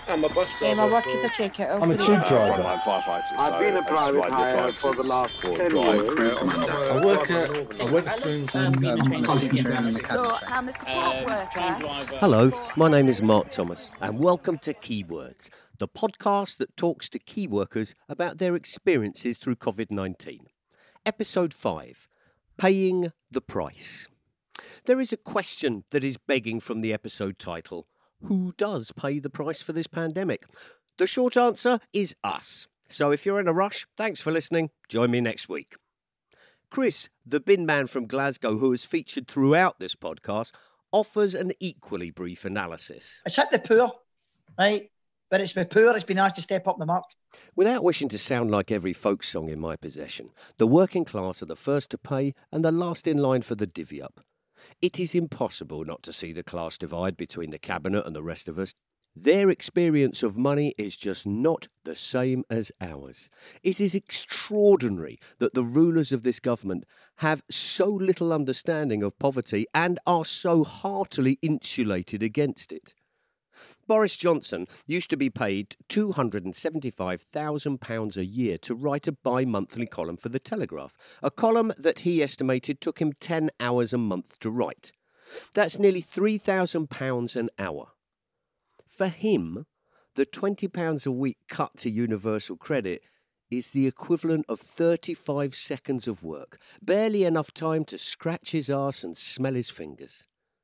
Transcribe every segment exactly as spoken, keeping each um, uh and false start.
I'm a bus driver. Yeah, my work is a check-out. I'm a tube driver. Uh, I'm firefighters. I've so been a private hire for the last ten years. Crew commander. I work at a Wetherspoons and Um, I'm a teacher and a So cabin I'm a support worker. Hello, my name is Mark Thomas, and welcome to Keywords, the podcast that talks to key workers about their experiences through covid nineteen. Episode five, Paying the Price. There is a question that is begging from the episode title. Who does pay the price for this pandemic? The short answer is us. So if you're in a rush, thanks for listening. Join me next week. Chris, the bin man from Glasgow, who is featured throughout this podcast, offers an equally brief analysis. It's hit the poor, right? But it's the poor, it's been asked to step up the mark. Without wishing to sound like every folk song in my possession, the working class are the first to pay and the last in line for the divvy up. It is impossible not to see the class divide between the cabinet and the rest of us. Their experience of money is just not the same as ours. It is extraordinary that the rulers of this government have so little understanding of poverty and are so heartily insulated against it. Boris Johnson used to be paid two hundred seventy-five thousand pounds a year to write a bi-monthly column for The Telegraph, a column that he estimated took him ten hours a month to write. That's nearly three thousand pounds an hour. For him, the twenty pounds a week cut to universal credit is the equivalent of thirty-five seconds of work, barely enough time to scratch his arse and smell his fingers.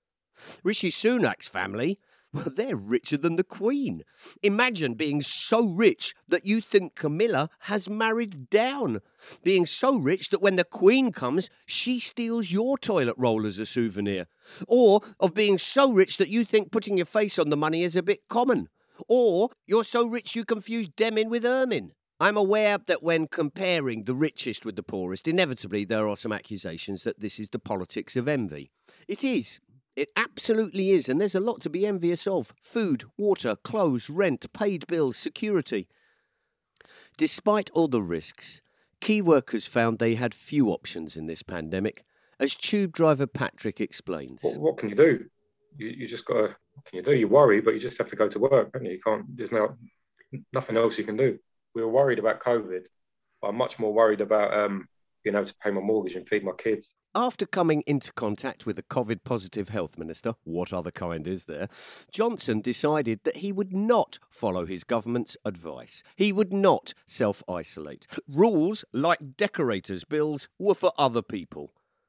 Rishi Sunak's family, well, they're richer than the Queen. Imagine being so rich that you think Camilla has married down. Being so rich that when the Queen comes, she steals your toilet roll as a souvenir. Or of being so rich that you think putting your face on the money is a bit common. Or you're so rich you confuse Demin with Ermin. I'm aware that when comparing the richest with the poorest, inevitably there are some accusations that this is the politics of envy. It is. It absolutely is, and there's a lot to be envious of. Food, water, clothes, rent, paid bills, security. Despite all the risks, key workers found they had few options in this pandemic, as tube driver Patrick explains. What, what can you do? You, you just got to, what can you do? You worry, but you just have to go to work, don't you? You can't, there's no, nothing else you can do. We were worried about COVID, but I'm much more worried about um, being able to pay my mortgage and feed my kids. After coming into contact with a COVID-positive health minister, what other kind is there, Johnson decided that he would not follow his government's advice. He would not self-isolate. Rules, like decorators' bills, were for other people.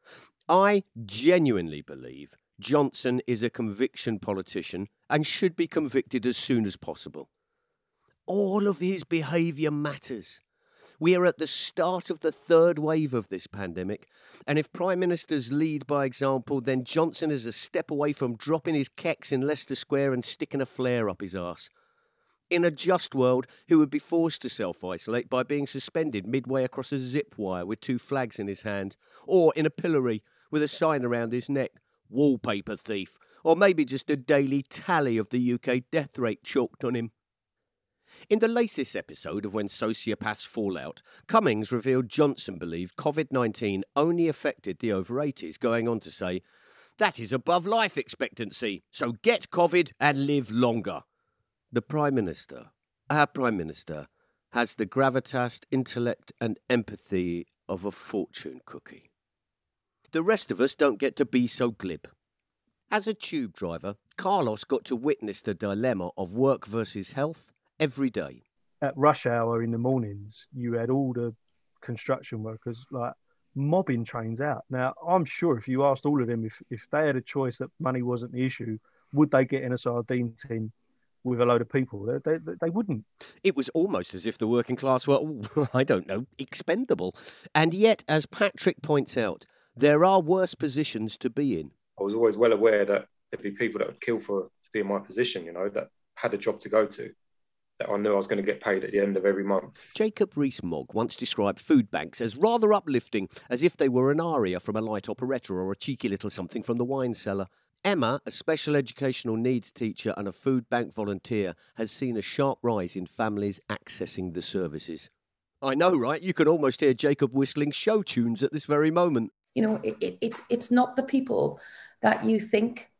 I genuinely believe Johnson is a conviction politician and should be convicted as soon as possible. All of his behaviour matters. We are at the start of the third wave of this pandemic, and if Prime Ministers lead by example, then Johnson is a step away from dropping his keks in Leicester Square and sticking a flare up his arse. In a just world, he would be forced to self-isolate by being suspended midway across a zip wire with two flags in his hand, or in a pillory with a sign around his neck, wallpaper thief, or maybe just a daily tally of the U K death rate chalked on him. In the latest episode of When Sociopaths Fall Out, Cummings revealed Johnson believed covid nineteen only affected the over eighties, going on to say, "That is above life expectancy, so get COVID and live longer." The Prime Minister, our Prime Minister, has the gravitas, intellect and empathy of a fortune cookie. The rest of us don't get to be so glib. As a tube driver, Carlos got to witness the dilemma of work versus health every day. At rush hour in the mornings, you had all the construction workers like mobbing trains out. Now, I'm sure if you asked all of them if, if they had a choice that money wasn't the issue, would they get in a sardine tin with a load of people? They, they, they wouldn't. It was almost as if the working class were, I don't know, expendable. And yet, as Patrick points out, there are worse positions to be in. I was always well aware that there'd be people that would kill for to be in my position, you know, that had a job to go to, that I knew I was going to get paid at the end of every month. Jacob Rees-Mogg once described food banks as rather uplifting, as if they were an aria from a light operetta or a cheeky little something from the wine cellar. Emma, a special educational needs teacher and a food bank volunteer, has seen a sharp rise in families accessing the services. I know, right? You can almost hear Jacob whistling show tunes at this very moment. You know, it, it, it's it's not the people that you think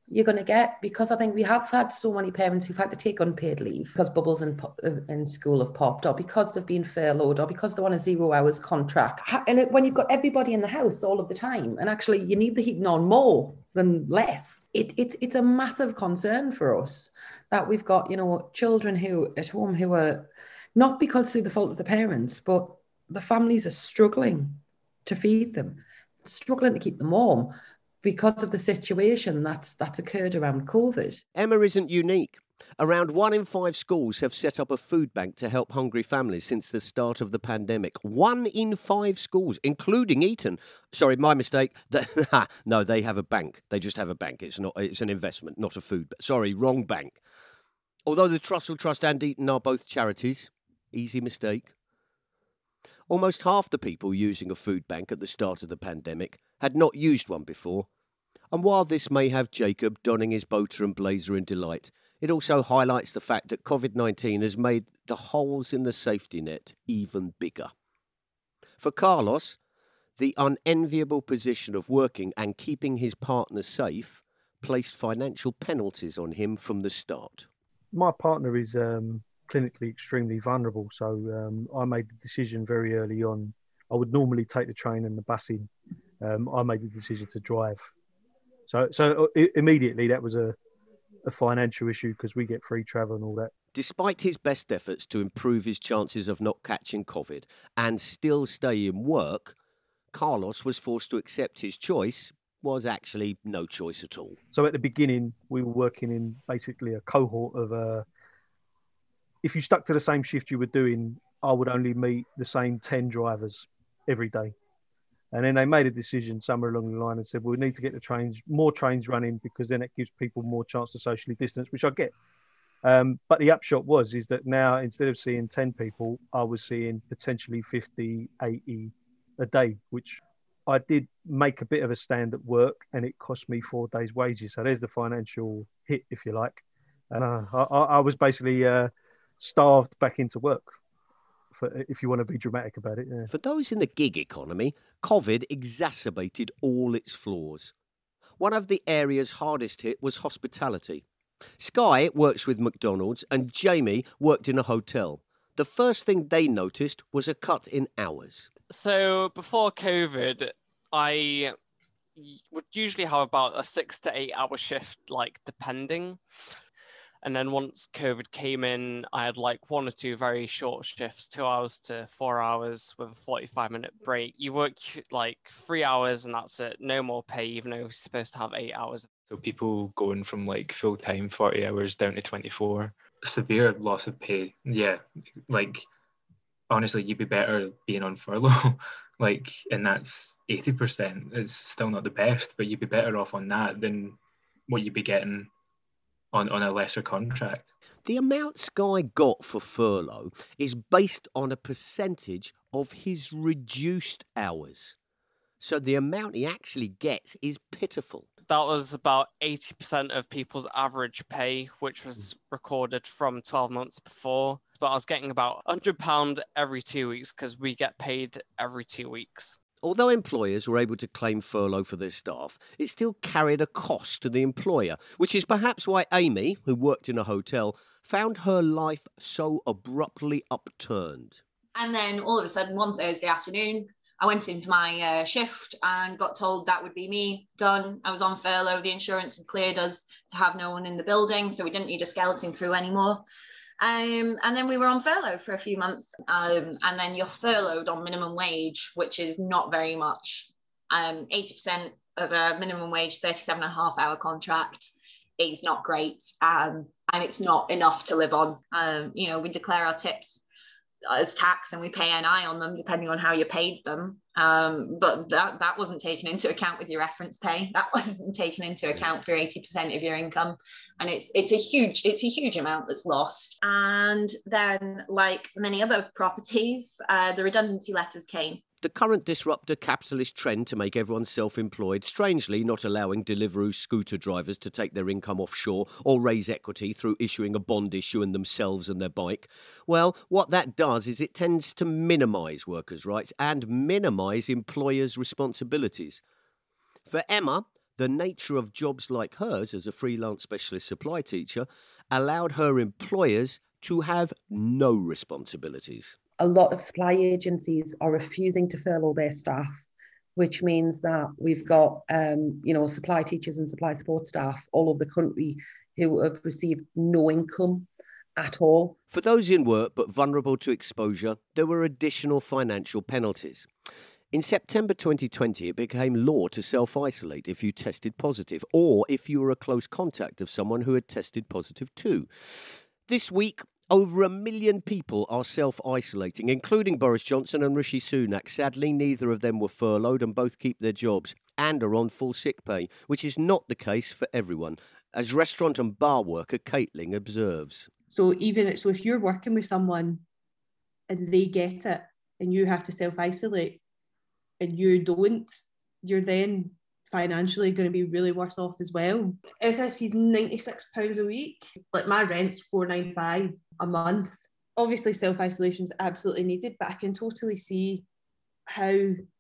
you're going to get, because I think we have had so many parents who've had to take unpaid leave because bubbles in, in school have popped, or because they've been furloughed, or because they're on a zero hours contract. And it, when you've got everybody in the house all of the time, and actually you need the heating on more than less, it, it, it's a massive concern for us that we've got, you know, children who at home who are, not because through the fault of the parents, but the families are struggling to feed them, struggling to keep them warm, because of the situation that's that's occurred around COVID. Emma isn't unique. Around one in five schools have set up a food bank to help hungry families since the start of the pandemic. One in five schools, including Eton. Sorry, my mistake. No, they have a bank. They just have a bank. It's not. It's an investment, not a food. Sorry, wrong bank. Although the Trussell Trust and Eton are both charities. Easy mistake. Almost half the people using a food bank at the start of the pandemic had not used one before. And while this may have Jacob donning his boater and blazer in delight, it also highlights the fact that COVID nineteen has made the holes in the safety net even bigger. For Carlos, the unenviable position of working and keeping his partner safe placed financial penalties on him from the start. My partner is um, clinically extremely vulnerable, so um, I made the decision very early on. I would normally take the train and the bus in. Um, I made the decision to drive. So so immediately that was a, a financial issue because we get free travel and all that. Despite his best efforts to improve his chances of not catching COVID and still stay in work, Carlos was forced to accept his choice was actually no choice at all. So at the beginning, we were working in basically a cohort of... Uh, if you stuck to the same shift you were doing, I would only meet the same ten drivers every day. And then they made a decision somewhere along the line and said, well, we need to get the trains, more trains running, because then it gives people more chance to socially distance, which I get. Um, but the upshot was, is that now instead of seeing ten people, I was seeing potentially fifty, eighty a day, which I did make a bit of a stand at work, and it cost me four days' wages. So there's the financial hit, if you like. And uh, I, I was basically uh, starved back into work. For, if you want to be dramatic about it. Yeah. For those in the gig economy, COVID exacerbated all its flaws. One of the areas hardest hit was hospitality. Sky works with McDonald's and Jamie worked in a hotel. The first thing they noticed was a cut in hours. So before COVID, I would usually have about a six to eight hour shift, like depending. And then once COVID came in, I had like one or two very short shifts, two hours to four hours with a forty-five minute break. You work like three hours and that's it. No more pay, even though you're supposed to have eight hours. So people going from like full time, forty hours down to twenty-four. Severe loss of pay. Yeah. Like, honestly, you'd be better being on furlough. Like, and that's eighty percent. It's still not the best, but you'd be better off on that than what you'd be getting On, on a lesser contract. The amount Sky got for furlough is based on a percentage of his reduced hours. So the amount he actually gets is pitiful. That was about eighty percent of people's average pay, which was recorded from twelve months before. But I was getting about one hundred pounds every two weeks because we get paid every two weeks. Although employers were able to claim furlough for their staff, it still carried a cost to the employer, which is perhaps why Amy, who worked in a hotel, found her life so abruptly upturned. And then all of a sudden, one Thursday afternoon, I went into my uh, shift and got told that would be me, done. I was on furlough. The insurance had cleared us to have no one in the building, so we didn't need a skeleton crew anymore. Um, and then we were on furlough for a few months. Um, and then you're furloughed on minimum wage, which is not very much. Um, eighty percent of a minimum wage, thirty-seven and a half hour contract is not great. Um, and it's not enough to live on. Um, you know, we declare our tips as tax and we pay N I on them depending on how you paid them. Um, but that, that wasn't taken into account with your reference pay. That wasn't taken into account for eighty percent of your income. And it's it's a huge, it's a huge amount that's lost. And then, like many other properties, uh, the redundancy letters came. The current disruptor capitalist trend to make everyone self-employed, strangely not allowing Deliveroo scooter drivers to take their income offshore or raise equity through issuing a bond issue in themselves and their bike, well, what that does is it tends to minimise workers' rights and minimise employers' responsibilities. For Emma, the nature of jobs like hers as a freelance specialist supply teacher allowed her employers to have no responsibilities. A lot of supply agencies are refusing to furlough their staff, which means that we've got, um, you know, supply teachers and supply support staff all over the country who have received no income at all. For those in work but vulnerable to exposure, there were additional financial penalties. In September twenty twenty, it became law to self-isolate if you tested positive or if you were a close contact of someone who had tested positive too. This week, over a million people are self-isolating, including Boris Johnson and Rishi Sunak. Sadly, neither of them were furloughed and both keep their jobs and are on full sick pay, which is not the case for everyone, as restaurant and bar worker Caitlin observes. So even so, if you're working with someone and they get it and you have to self-isolate and you don't, you're then financially going to be really worse off as well. S S P's ninety-six pounds a week. Like my rent's four ninety-five a month. Obviously self-isolation is absolutely needed, but I can totally see how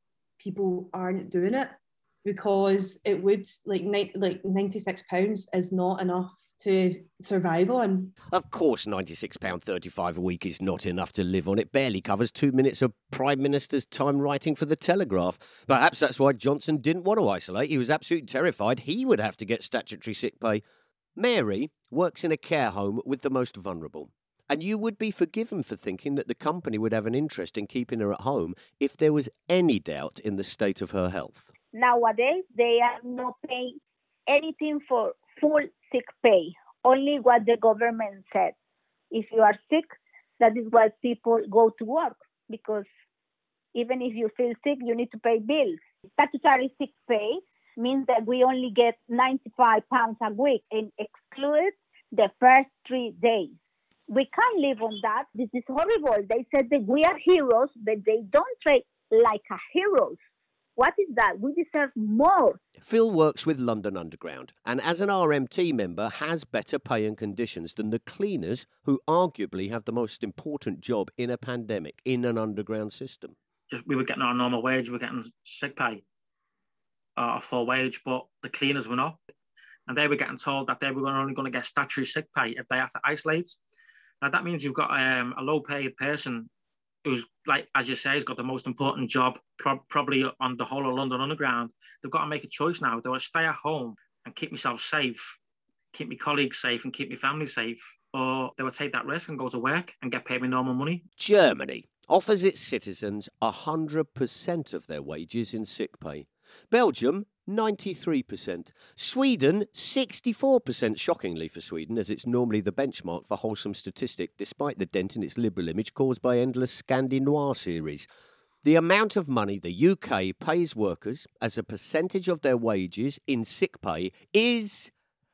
people aren't doing it, because it would, like, ni- like ninety-six pounds is not enough to survive on. Of course, ninety-six pounds thirty-five a week is not enough to live on. It barely covers two minutes of Prime Minister's time writing for the Telegraph. Perhaps that's why Johnson didn't want to isolate. He was absolutely terrified he would have to get statutory sick pay. Mary works in a care home with the most vulnerable. And you would be forgiven for thinking that the company would have an interest in keeping her at home if there was any doubt in the state of her health. Nowadays, they are not paying anything for full sick pay, only what the government said. If you are sick, that is why people go to work, because even if you feel sick, you need to pay bills. Statutory sick pay means that we only get ninety-five pounds a week and excludes the first three days. We can't live on that. This is horrible. They said that we are heroes, but they don't treat like a heroes. What is that? We deserve more. Phil works with London Underground and as an R M T member has better pay and conditions than the cleaners who arguably have the most important job in a pandemic in an underground system. Just we were getting our normal wage, we were getting sick pay, uh, a full wage, but the cleaners were not. And they were getting told that they were only going to get statutory sick pay if they had to isolate. Now that means you've got um, a low paid person who's, like, as you say, has got the most important job pro- probably on the whole of London Underground. They've got to make a choice now. Do I stay at home and keep myself safe, keep my colleagues safe and keep my family safe, or do I take that risk and go to work and get paid my normal money? Germany offers its citizens one hundred percent of their wages in sick pay. Belgium, ninety-three percent. Sweden, sixty-four percent, shockingly for Sweden, as it's normally the benchmark for wholesome statistic, despite the dent in its liberal image caused by endless Scandi Noir series. The amount of money the U K pays workers as a percentage of their wages in sick pay is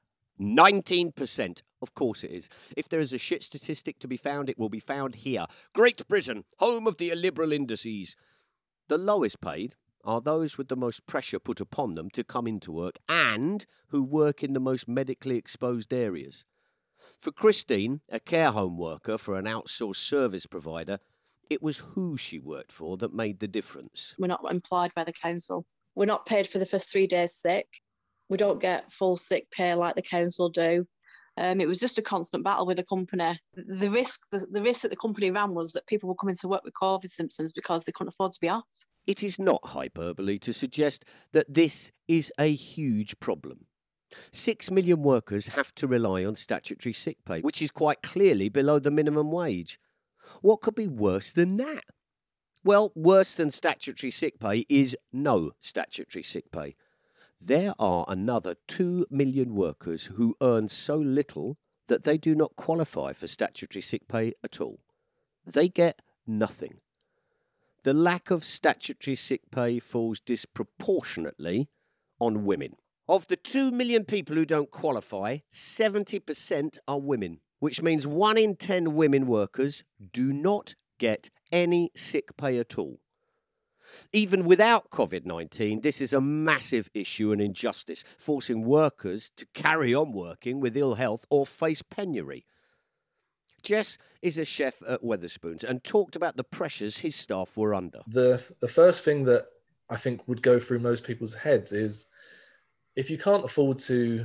nineteen percent. Of course it is. If there is a shit statistic to be found, it will be found here. Great Britain, home of the illiberal indices. The lowest paid are those with the most pressure put upon them to come into work and who work in the most medically exposed areas. For Christine, a care home worker for an outsourced service provider, it was who she worked for that made the difference. We're not employed by the council. We're not paid for the first three days sick. We don't get full sick pay like the council do. Um, it was just a constant battle with the company. The risk, the, the risk that the company ran was that people were coming to work with COVID symptoms because they couldn't afford to be off. It is not hyperbole to suggest that this is a huge problem. Six million workers have to rely on statutory sick pay, which is quite clearly below the minimum wage. What could be worse than that? Well, worse than statutory sick pay is no statutory sick pay. There are another two million workers who earn so little that they do not qualify for statutory sick pay at all. They get nothing. The lack of statutory sick pay falls disproportionately on women. Of the two million people who don't qualify, seventy percent are women, which means one in ten women workers do not get any sick pay at all. Even without COVID nineteen, this is a massive issue and injustice, forcing workers to carry on working with ill health or face penury. Jess is a chef at Wetherspoons and talked about the pressures his staff were under. The the first thing that I think would go through most people's heads is if you can't afford to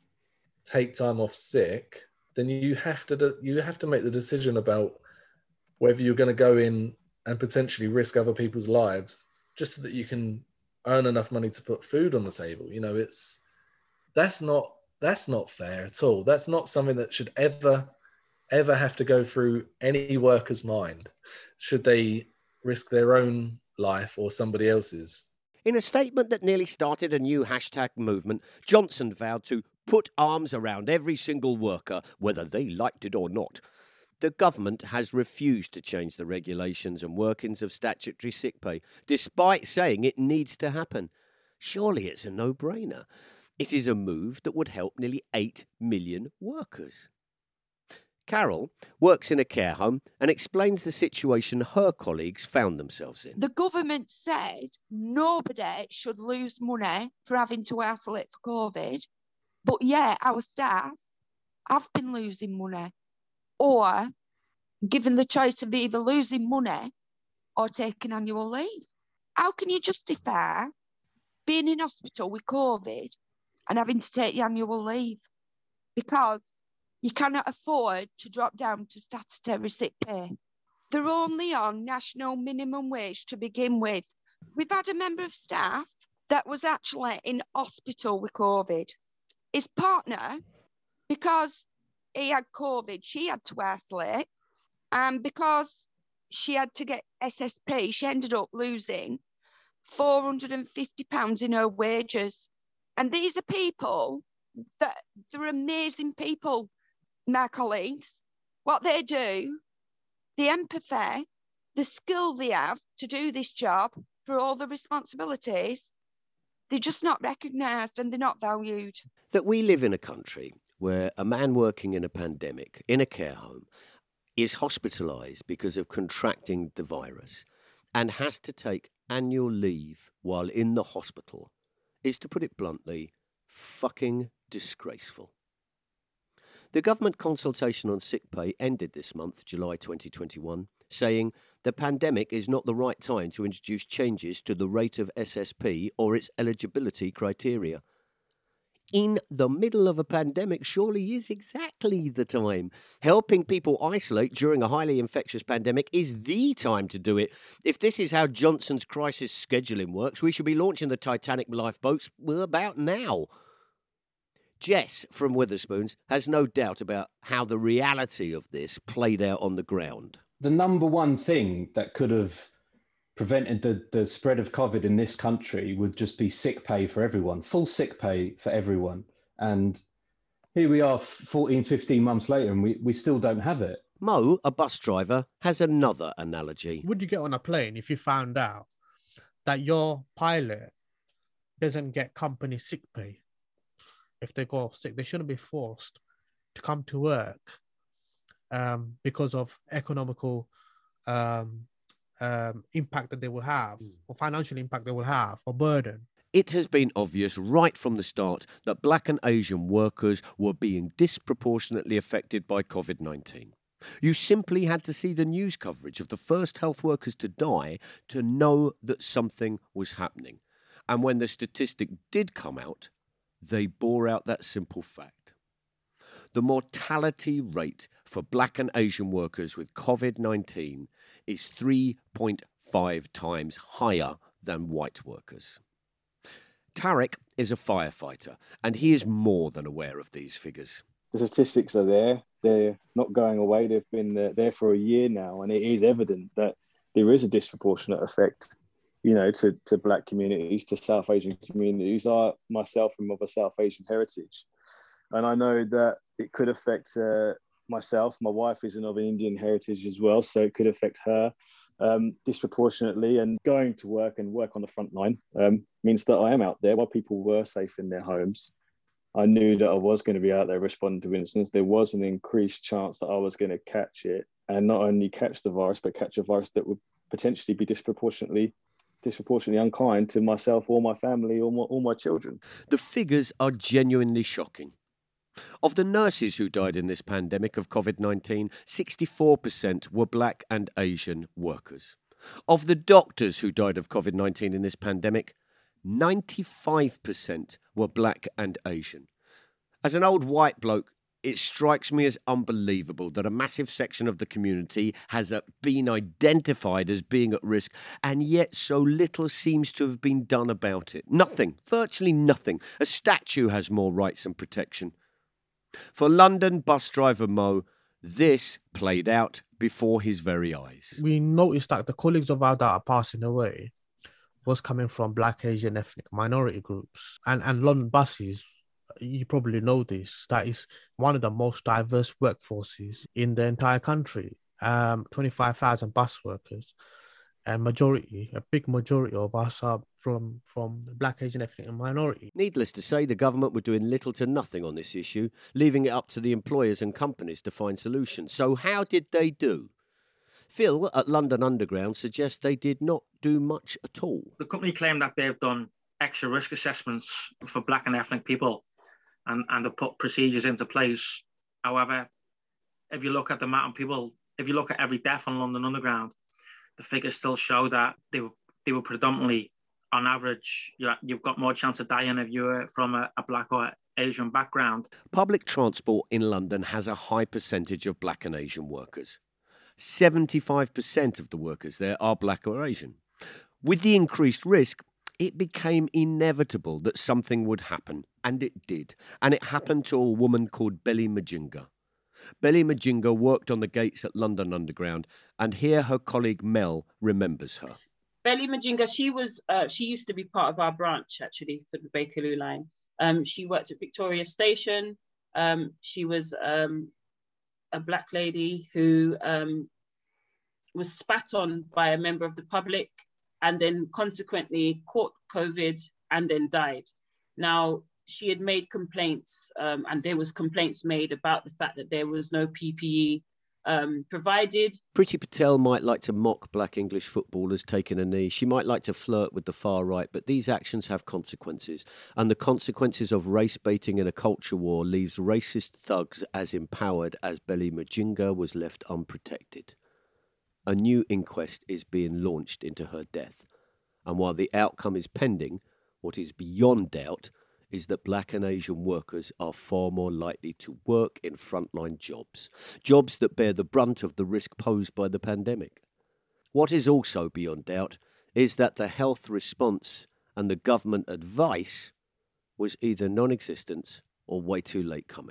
take time off sick, then you have to you have to make the decision about whether you're going to go in and potentially risk other people's lives just so that you can earn enough money to put food on the table. You know, it's that's not that's not fair at all. That's not something that should ever ever have to go through any worker's mind, should they risk their own life or somebody else's. In a statement that nearly started a new hashtag movement, Johnson vowed to put arms around every single worker, whether they liked it or not. The government has refused to change the regulations and workings of statutory sick pay, despite saying it needs to happen. Surely it's a no-brainer. It is a move that would help nearly eight million workers. Carol works in a care home and explains the situation her colleagues found themselves in. The government said nobody should lose money for having to isolate for COVID, but yeah, our staff have been losing money, or given the choice of either losing money or taking annual leave. How can you justify being in hospital with COVID and having to take the annual leave? Because you cannot afford to drop down to statutory sick pay. They're only on national minimum wage to begin with. We've had a member of staff that was actually in hospital with COVID. His partner, because he had COVID, she had to isolate. And because she had to get S S P, she ended up losing four hundred fifty pounds in her wages. And these are people that, they're amazing people, my colleagues. What they do, the empathy, the skill they have to do this job for all the responsibilities, they're just not recognised and they're not valued. That we live in a country where a man working in a pandemic, in a care home, is hospitalised because of contracting the virus and has to take annual leave while in the hospital is, to put it bluntly, fucking disgraceful. The government consultation on sick pay ended this month, July twenty twenty-one, saying the pandemic is not the right time to introduce changes to the rate of S S P or its eligibility criteria. In the middle of a pandemic surely is exactly the time. Helping people isolate during a highly infectious pandemic is the time to do it. If this is how Johnson's crisis scheduling works, we should be launching the Titanic lifeboats about now. Jess from Witherspoons has no doubt about how the reality of this played out on the ground. The number one thing that could have prevented the, the spread of COVID in this country would just be sick pay for everyone, full sick pay for everyone. And here we are fourteen, fifteen months later and we, we still don't have it. Mo, a bus driver, has another analogy. Would you get on a plane if you found out that your pilot doesn't get company sick pay? If they go off sick, they shouldn't be forced to come to work um, because of economical um, um, impact that they will have, or financial impact they will have, or burden. It has been obvious right from the start that Black and Asian workers were being disproportionately affected by COVID nineteen. You simply had to see the news coverage of the first health workers to die to know that something was happening. And when the statistic did come out, they bore out that simple fact. The mortality rate for Black and Asian workers with COVID nineteen is three point five times higher than white workers. Tarek is a firefighter, and he is more than aware of these figures. The statistics are there. They're not going away. They've been there for a year now, and it is evident that there is a disproportionate effect, you know, to, to Black communities, to South Asian communities. I myself am of a South Asian heritage, and I know that it could affect uh, myself. My wife is of an Indian heritage as well, so it could affect her um, disproportionately. And going to work and work on the front line um, means that I am out there while people were safe in their homes. I knew that I was going to be out there responding to incidents. There was an increased chance that I was going to catch it, and not only catch the virus, but catch a virus that would potentially be disproportionately disproportionately unkind to myself or my family or my, or my children. The figures are genuinely shocking. Of the nurses who died in this pandemic of COVID nineteen, sixty-four percent were Black and Asian workers. Of the doctors who died of COVID nineteen in this pandemic, ninety-five percent were black and Asian. As an old white bloke, it strikes me as unbelievable that a massive section of the community has been identified as being at risk, and yet so little seems to have been done about it. Nothing, virtually nothing. A statue has more rights and protection. For London bus driver Mo, this played out before his very eyes. We noticed that the colleagues of ours that are passing away was coming from black, Asian, ethnic minority groups. And, and London buses, you probably know this, that is one of the most diverse workforces in the entire country. Um, twenty-five thousand bus workers, and majority, a big majority of us are from, from the black, Asian, ethnic and minority. Needless to say, the government were doing little to nothing on this issue, leaving it up to the employers and companies to find solutions. So how did they do? Phil at London Underground suggests they did not do much at all. The company claimed that they've done extra risk assessments for black and ethnic people, and, and they've put procedures into place. However, if you look at the amount of people, if you look at every death on London Underground, the figures still show that they were they were predominantly, on average, you, you've got more chance of dying if you're from a, a black or Asian background. Public transport in London has a high percentage of black and Asian workers. seventy-five percent of the workers there are black or Asian. With the increased risk, it became inevitable that something would happen, and it did. And it happened to a woman called Belly Majinga. Belly Majinga worked on the gates at London Underground, and here her colleague Mel remembers her. Belly Majinga, she was, uh, she used to be part of our branch, actually, for the Bakerloo line. Um, she worked at Victoria Station. Um, she was um, a black lady who um, was spat on by a member of the public and then consequently caught COVID and then died. Now, she had made complaints um, and there was complaints made about the fact that there was no P P E um, provided. Priti Patel might like to mock black English footballers taking a knee. She might like to flirt with the far right, but these actions have consequences. And the consequences of race baiting in a culture war leaves racist thugs as empowered as Belly Majinga was left unprotected. A new inquest is being launched into her death. And while the outcome is pending, what is beyond doubt is that black and Asian workers are far more likely to work in frontline jobs, jobs that bear the brunt of the risk posed by the pandemic. What is also beyond doubt is that the health response and the government advice was either non-existent or way too late coming.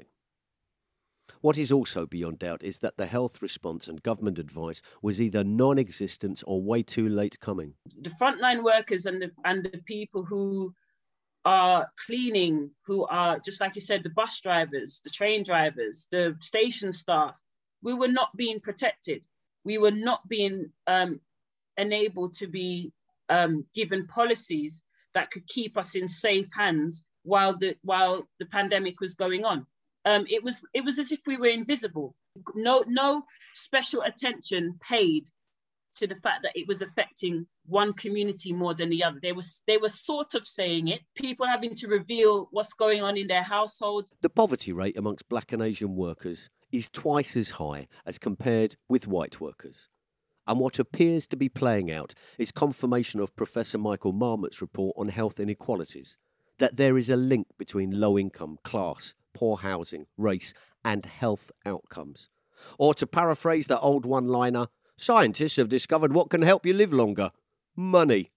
What is also beyond doubt is that the health response and government advice was either non-existent or way too late coming. The frontline workers and the, and the people who are cleaning, who are, just like you said, the bus drivers, the train drivers, the station staff, we were not being protected. We were not being um, enabled to be um, given policies that could keep us in safe hands while the, while the pandemic was going on. Um, it was it was as if we were invisible. No, no special attention paid to the fact that it was affecting one community more than the other. They was they were sort of saying it. People having to reveal what's going on in their households. The poverty rate amongst black and Asian workers is twice as high as compared with white workers. And what appears to be playing out is confirmation of Professor Michael Marmot's report on health inequalities, that there is a link between low income, class, poor housing, race, and health outcomes. Or to paraphrase the old one-liner, scientists have discovered what can help you live longer. Money.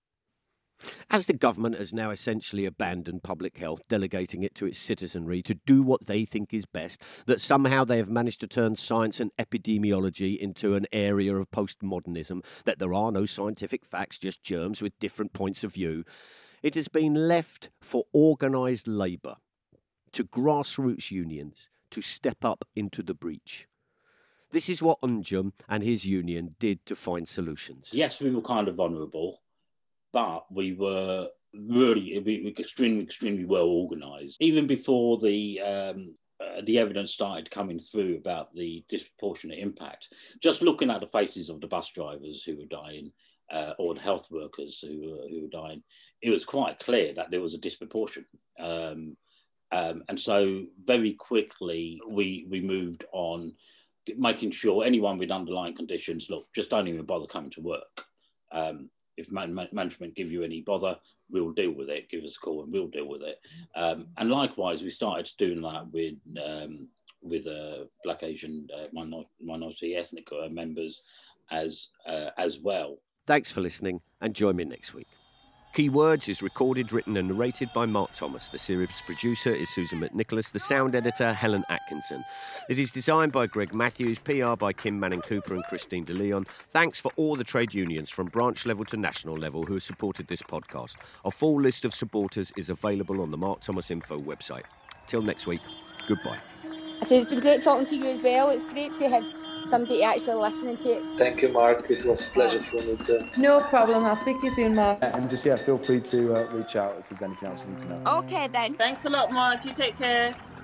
As the government has now essentially abandoned public health, delegating it to its citizenry to do what they think is best, that somehow they have managed to turn science and epidemiology into an area of postmodernism, that there are no scientific facts, just germs with different points of view, it has been left for organised labour, to grassroots unions to step up into the breach. This is what Unjum and his union did to find solutions. Yes, we were kind of vulnerable, but we were really we were extremely, extremely well organised. Even before the um, uh, the evidence started coming through about the disproportionate impact, just looking at the faces of the bus drivers who were dying, uh, or the health workers who were, who were dying, it was quite clear that there was a disproportion. Um, Um, and so very quickly we we moved on, making sure anyone with underlying conditions, look, just don't even bother coming to work. Um, if man- management give you any bother, we'll deal with it. Give us a call and we'll deal with it. Um, and likewise, we started doing that with um, with uh, Black, Asian, uh, minor- minority ethnic uh, members as uh, as well. Thanks for listening, and join me next week. Keywords is recorded, written and narrated by Mark Thomas. The series producer is Susan McNicholas. The sound editor, Helen Atkinson. It is designed by Greg Matthews, P R by Kim Manning-Cooper and Christine de Leon. Thanks for all the trade unions from branch level to national level who have supported this podcast. A full list of supporters is available on the Mark Thomas Info website. Till next week, goodbye. I say it's been great talking to you as well. It's great to have somebody actually listening to it. Thank you, Mark. It was a pleasure for me too. No problem. I'll speak to you soon, Mark. And just, yeah, feel free to uh, reach out if there's anything else you need to know. Okay, then. Thanks a lot, Mark. You take care.